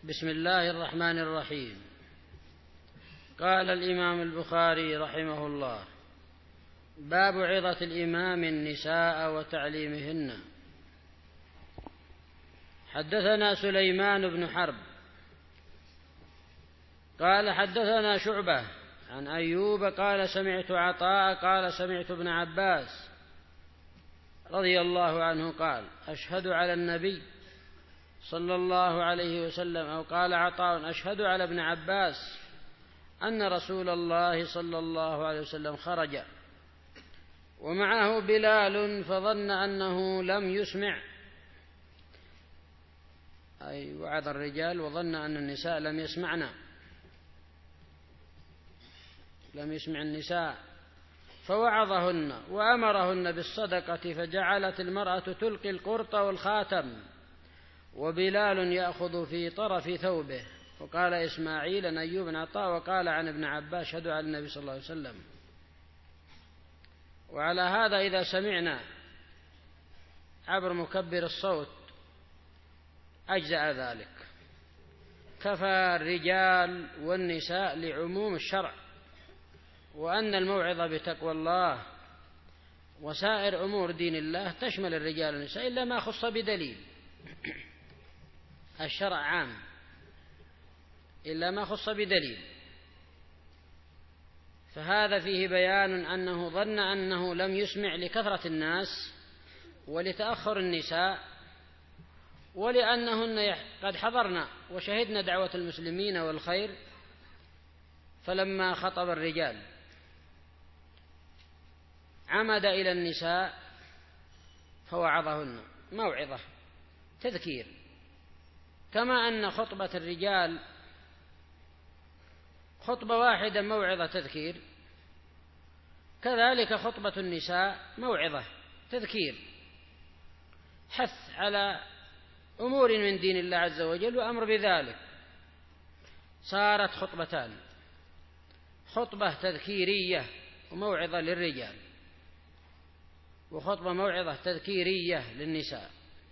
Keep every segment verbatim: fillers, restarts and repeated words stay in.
بسم الله الرحمن الرحيم. قال الإمام البخاري رحمه الله: باب عظة الإمام النساء وتعليمهن. حدثنا سليمان بن حرب قال حدثنا شعبة عن أيوب قال سمعت عطاء قال سمعت ابن عباس رضي الله عنه قال: أشهد على النبي صلى الله عليه وسلم، أو قال عطاء: أشهد على ابن عباس أن رسول الله صلى الله عليه وسلم خرج ومعه بلال فظن أنه لم يسمع، أي وعظ الرجال وظن أن النساء لم يسمعن لم يسمع النساء فوعظهن وأمرهن بالصدقة، فجعلت المرأة تلقي القرط والخاتم وبلال يأخذ في طرف ثوبه. وقال إسماعيل عن أيوب بن عطاء وقال عن ابن عباس: أشهد على النبي صلى الله عليه وسلم. وعلى هذا إذا سمعنا عبر مكبر الصوت أجزأ ذلك، كفى الرجال والنساء لعموم الشرع، وأن الموعظة بتقوى الله وسائر أمور دين الله تشمل الرجال والنساء إلا ما خص بدليل. الشرع عام إلا ما خص بدليل، فهذا فيه بيان أنه ظن أنه لم يسمع لكثرة الناس ولتأخر النساء، ولأنهن قد حضرن وشهدن دعوة المسلمين والخير، فلما خطب الرجال عمد إلى النساء فوعظهن موعظة تذكير، كما أن خطبة الرجال خطبة واحدة موعظة تذكير، كذلك خطبة النساء موعظة تذكير، حث على أمور من دين الله عز وجل وأمر بذلك. صارت خطبتان: خطبة تذكيرية وموعظة للرجال، وخطبة موعظة تذكيرية للنساء.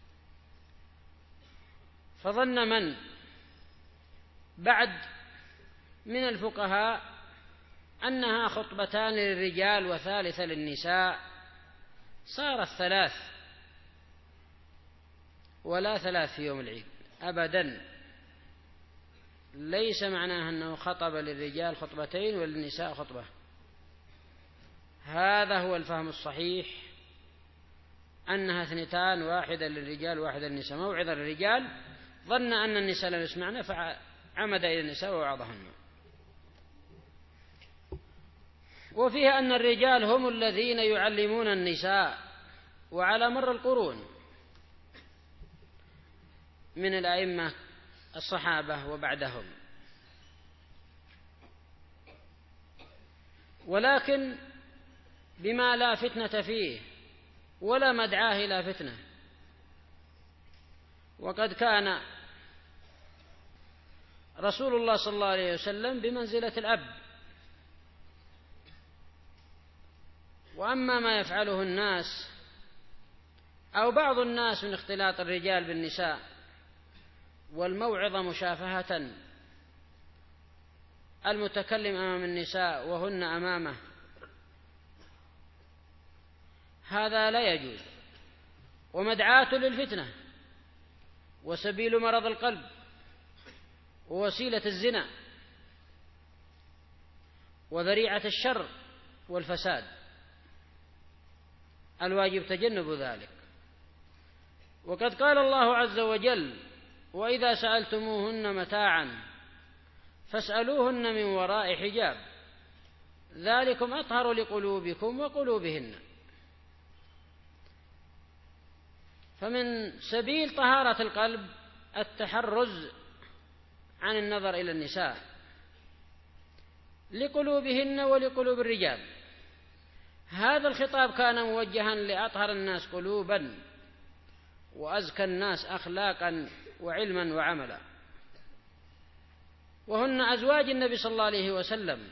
فظن من بعد من الفقهاء أنها خطبتان للرجال وثالثة للنساء، صارت ثلاث، ولا ثلاث في يوم العيد أبدا. ليس معناه أنه خطب للرجال خطبتين وللنساء خطبة. هذا هو الفهم الصحيح، أنها اثنتان، واحدة للرجال واحدة للنساء. موعظة للرجال ظن أن النساء لم يسمعن فعمد إلى النساء ووعظهن. وفيها أن الرجال هم الذين يعلمون النساء، وعلى مر القرون من الأئمة الصحابة وبعدهم، ولكن بما لا فتنة فيه ولا مدعاه إلى فتنة. وقد كان رسول الله صلى الله عليه وسلم بمنزلة الأب، وأما ما يفعله الناس أو بعض الناس من اختلاط الرجال بالنساء والموعظة مشافهة، المتكلم أمام النساء وهن أمامه، هذا لا يجوز، ومدعاة للفتنة، وسبيل مرض القلب، ووسيلة الزنا، وذريعة الشر والفساد. الواجب تجنب ذلك. وقد قال الله عز وجل: وإذا سألتموهن متاعا فاسألوهن من وراء حجاب ذلكم أطهر لقلوبكم وقلوبهن. فمن سبيل طهارة القلب التحرز عن النظر إلى النساء لقلوبهن ولقلوب الرجال. هذا الخطاب كان موجها لأطهر الناس قلوبا وأزكى الناس أخلاقا وعلما وعملا، وهن أزواج النبي صلى الله عليه وسلم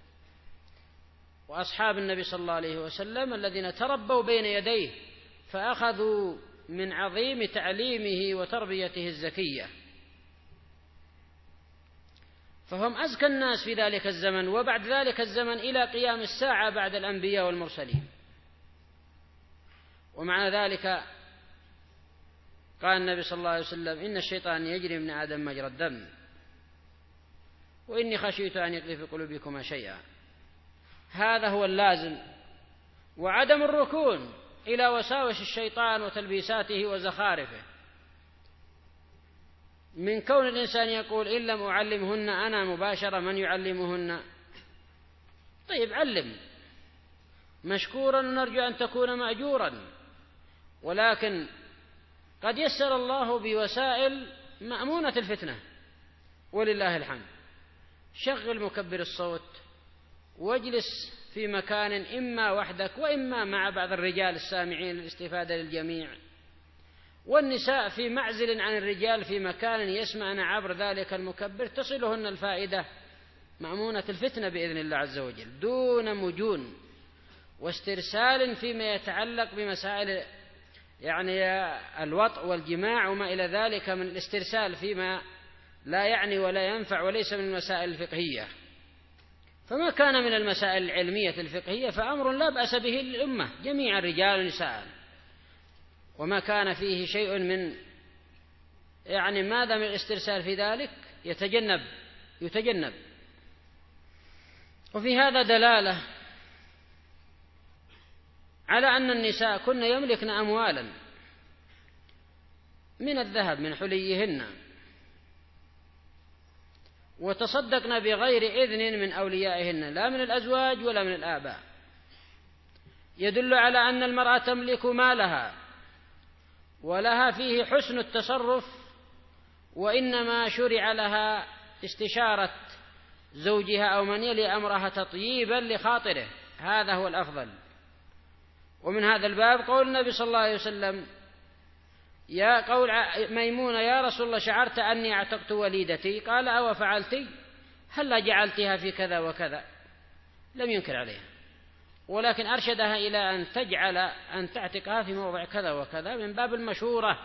وأصحاب النبي صلى الله عليه وسلم الذين تربوا بين يديه فأخذوا من عظيم تعليمه وتربيته الزكية. فهم أزكى الناس في ذلك الزمن وبعد ذلك الزمن إلى قيام الساعة بعد الأنبياء والمرسلين. ومع ذلك قال النبي صلى الله عليه وسلم: إن الشيطان يجري من آدم مجرى الدم وإني خشيت أن يقذف في قلوبكما شيئا. هذا هو اللازم، وعدم الركون إلى وساوس الشيطان وتلبيساته وزخارفه، من كون الإنسان يقول: إن لم أعلمهن أنا مباشرة من يعلمهن؟ طيب علم مشكورا ونرجو أن تكون مأجورا، ولكن قد يسر الله بوسائل مأمونة الفتنة ولله الحمد. شغل مكبر الصوت واجلس في مكان إما وحدك وإما مع بعض الرجال السامعين للاستفادة للجميع، والنساء في معزل عن الرجال في مكان يسمعن عبر ذلك المكبر تصلهن الفائدة مأمونة الفتنة بإذن الله عز وجل، دون مجون واسترسال فيما يتعلق بمسائل يعني الوطء والجماع وما إلى ذلك من الاسترسال فيما لا يعني ولا ينفع وليس من المسائل الفقهية. فما كان من المسائل العلمية الفقهية فأمر لا بأس به للأمة جميعا رجال ونساء، وما كان فيه شيء من يعني ماذا من الاسترسال في ذلك يتجنب يتجنب. وفي هذا دلالة على أن النساء كن يملكن أموالا من الذهب من حليهن وتصدقن بغير إذن من أوليائهن لا من الأزواج ولا من الآباء، يدل على أن المرأة تملك مالها ولها فيه حسن التصرف، وإنما شرع لها استشارة زوجها أو من يلي أمرها تطييبا لخاطره، هذا هو الأفضل. ومن هذا الباب قول النبي صلى الله عليه وسلم: يا قول ميمونة: يا رسول الله شعرت أني اعتقت وليدتي؟ قال: أو فعلتي؟ هلا جعلتها في كذا وكذا؟ لم ينكر عليها، ولكن أرشدها إلى أن تجعل أن تعتقها في موضع كذا وكذا من باب المشورة،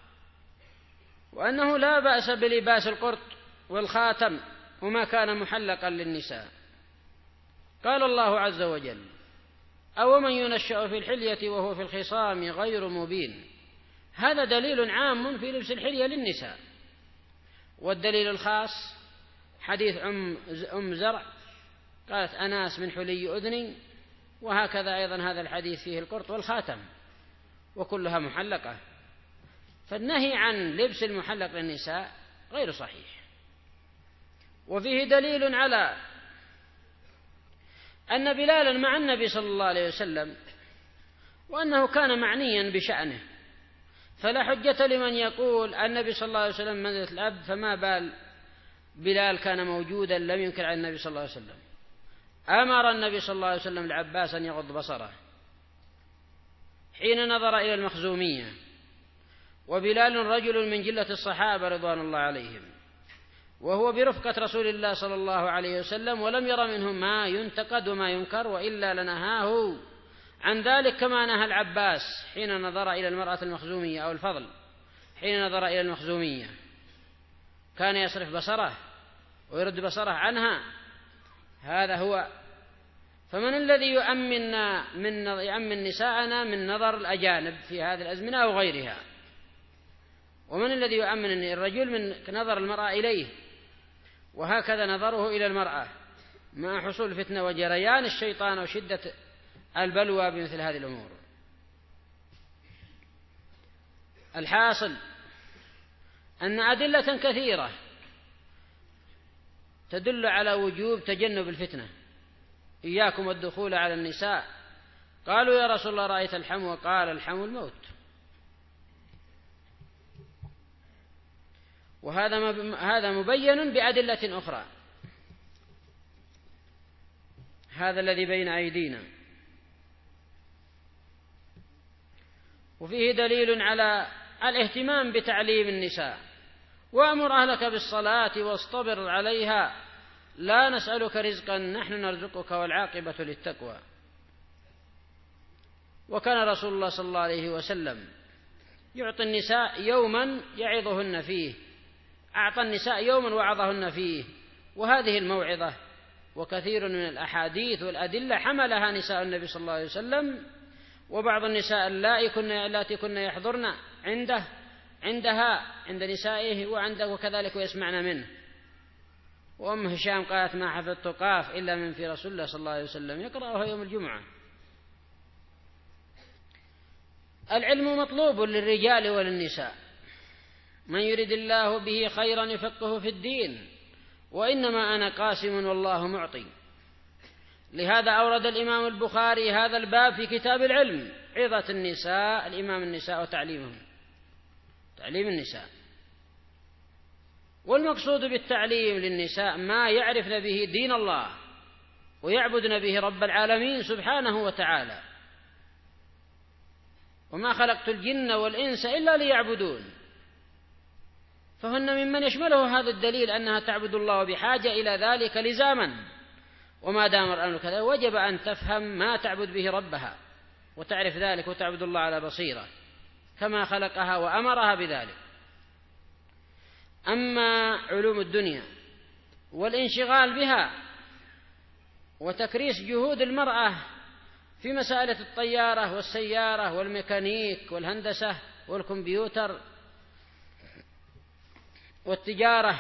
وأنه لا بأس بلباس القرط والخاتم وما كان محلقا للنساء. قال الله عز وجل: أو من ينشأ في الحلية وهو في الخصام غير مبين. هذا دليل عام في لبس الحلية للنساء. والدليل الخاص حديث أم, أم زرع قالت: أناس من حلي أذني، وهكذا أيضا هذا الحديث فيه القرط والخاتم وكلها محلقة. فالنهي عن لبس المحلق للنساء غير صحيح. وفيه دليل على أن بلالا مع النبي صلى الله عليه وسلم وأنه كان معنيا بشأنه، فلا حجة لمن يقول النبي صلى الله عليه وسلم منزلة الأب، فما بال بلال كان موجودا لم ينكر على النبي صلى الله عليه وسلم. أمر النبي صلى الله عليه وسلم العباس أن يغض بصره حين نظر إلى المخزومية، وبلال رجل من جلة الصحابة رضوان الله عليهم، وهو برفقة رسول الله صلى الله عليه وسلم، ولم ير منهم ما ينتقد وما ينكر، وإلا لنهاه عن ذلك كما نهى العباس حين نظر إلى المرأة المخزومية، أو الفضل حين نظر إلى المخزومية كان يصرف بصره ويرد بصره عنها. هذا هو. فمن الذي يؤمن من يؤمن نساءنا من نظر الأجانب في هذه الأزمنة أو غيرها؟ ومن الذي يؤمن الرجل من نظر المرأة إليه؟ وهكذا نظره إلى المرأة مع حصول فتنة وجريان الشيطان وشدة البلوى بمثل هذه الأمور. الحاصل أن أدلة كثيرة تدل على وجوب تجنب الفتنة. إياكم والدخول على النساء. قالوا: يا رسول الله رأيت الحمو؟ قال: الحمو الموت. وهذا هذا مبين بأدلة أخرى، هذا الذي بين أيدينا. وفيه دليل على الاهتمام بتعليم النساء: وأمر أهلك بالصلاة واصطبر عليها لا نسألك رزقا نحن نرزقك والعاقبة للتقوى. وكان رسول الله صلى الله عليه وسلم يعطي النساء يوما يعظهن فيه، أعطى النساء يوما وعظهن فيه، وهذه الموعظة وكثير من الأحاديث والأدلة حملها نساء النبي صلى الله عليه وسلم، وبعض النساء اللاتي كن يحضرن عنده عندها عند نسائه وعنده وكذلك ويسمعن منه. وأم هشام قالت: ما حفظت قاف إلا من في رسول الله صلى الله عليه وسلم يقرأها يوم الجمعة. العلم مطلوب للرجال وللنساء، من يرد الله به خيرا يفقهه في الدين، وإنما أنا قاسم والله معطي. لهذا أورد الإمام البخاري هذا الباب في كتاب العلم، عظة النساء، الإمام النساء وتعليمهم، تعليم النساء. والمقصود بالتعليم للنساء ما يعرفن به دين الله ويعبدن به رب العالمين سبحانه وتعالى. وما خلقت الجن والإنس إلا ليعبدون، فهن ممن يشمله هذا الدليل أنها تعبد الله بحاجة إلى ذلك لزاما. وما دام الأمر كذا وجب أن تفهم ما تعبد به ربها وتعرف ذلك وتعبد الله على بصيرة كما خلقها وأمرها بذلك. أما علوم الدنيا والانشغال بها وتكريس جهود المرأة في مسألة الطيارة والسيارة والميكانيك والهندسة والكمبيوتر والتجارة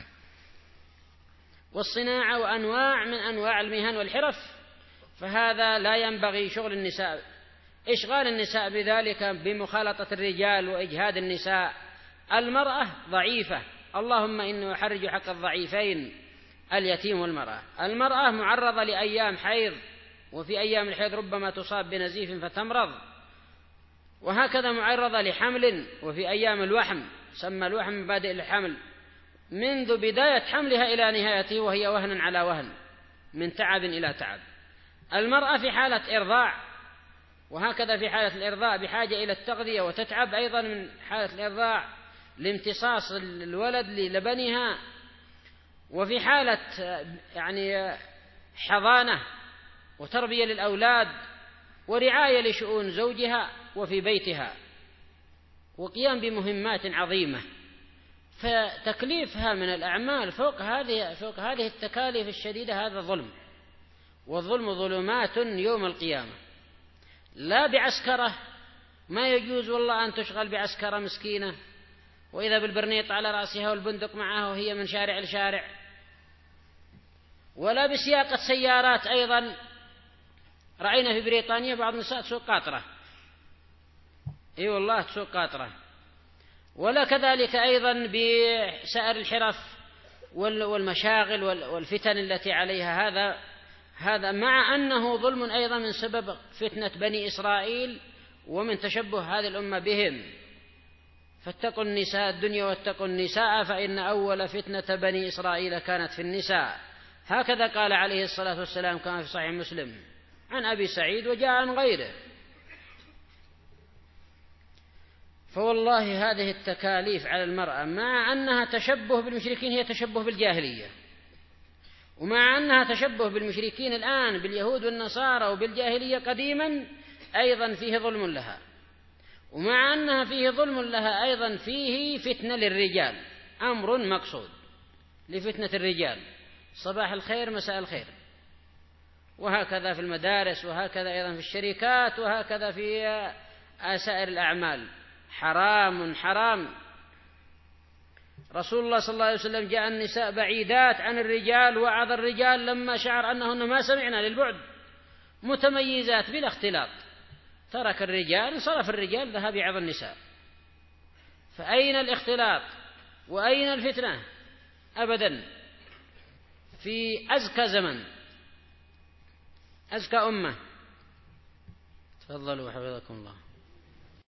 والصناعة وأنواع من أنواع المهن والحرف، فهذا لا ينبغي شغل النساء، إشغال النساء بذلك بمخالطة الرجال وإجهاد النساء. المرأة ضعيفة، اللهم إنه يحرج حق الضعيفين اليتيم والمرأة. المرأة معرضة لأيام حيض، وفي أيام الحيض ربما تصاب بنزيف فتمرض، وهكذا معرضة لحمل، وفي أيام الوحم، سمى الوحم مبادئ الحمل، منذ بداية حملها إلى نهايته وهي وهن على وهن، من تعب إلى تعب. المرأة في حالة إرضاع، وهكذا في حالة الإرضاع بحاجة إلى التغذية وتتعب أيضا من حالة الإرضاع لامتصاص الولد للبنها، وفي حالة يعني حضانة وتربية للأولاد ورعاية لشؤون زوجها وفي بيتها وقيام بمهمات عظيمة. فتكليفها من الأعمال فوق هذه فوق هذه التكاليف الشديدة هذا ظلم، والظلم ظلمات يوم القيامة. لا بعسكرة، ما يجوز والله أن تشغل بعسكرة مسكينة وإذا بالبرنيط على رأسها والبندق معها وهي من شارع لشارع، ولا بسياقة سيارات. أيضا رأينا في بريطانيا بعض النساء تسوق قاطرة، اي والله تسوق قاطرة. ولا كذلك أيضا بسائر الحرف والمشاغل والفتن التي عليها. هذا هذا مع أنه ظلم أيضا من سبب فتنة بني إسرائيل ومن تشبه هذه الأمة بهم. فاتقوا النساء الدنيا واتقوا النساء فإن أول فتنة بني إسرائيل كانت في النساء. هكذا قال عليه الصلاة والسلام كما في صحيح مسلم عن أبي سعيد وجاء عن غيره. فوالله هذه التكاليف على المرأة مع أنها تشبه بالمشركين هي تشبه بالجاهلية، ومع أنها تشبه بالمشركين الآن باليهود والنصارى وبالجاهلية قديما أيضا فيه ظلم لها، ومع أنها فيه ظلم لها أيضا فيه فتنة للرجال، أمر مقصود لفتنة الرجال، صباح الخير مساء الخير، وهكذا في المدارس، وهكذا أيضا في الشركات، وهكذا في سائر الأعمال. حرام حرام. رسول الله صلى الله عليه وسلم جاء النساء بعيدات عن الرجال، وعظ الرجال لما شعر أنهن ما سمعنا للبعد متميزات بلا اختلاط، ترك الرجال، انصرف الرجال، ذهب يعظ النساء. فأين الاختلاط وأين الفتنة؟ أبدا. في أزكى زمن، أزكى أمة. تفضلوا حفظكم الله.